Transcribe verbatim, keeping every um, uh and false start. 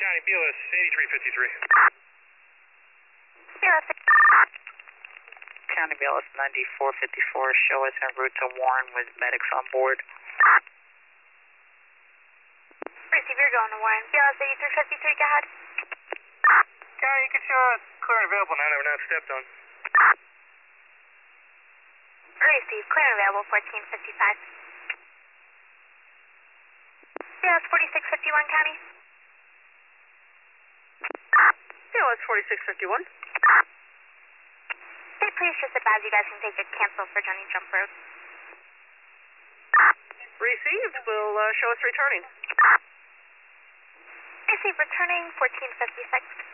County, B L S eighty-three fifty-three. B L S. County B L S ninety-four fifty-four, show us en route to Warren with medics on board. Receive, you're going to Warren. B L S eighty-three fifty-three, go ahead. County, you can show us clear and available, nine over nine stepped on. Receive, clear and available, fourteen fifty-five. B L S forty-six fifty-one, County. B L S forty-six fifty-one. Okay, please just advise you guys can take a cancel for Johnny Jump Road. Received. Will uh, show us returning. Receive, returning fourteen fifty-six.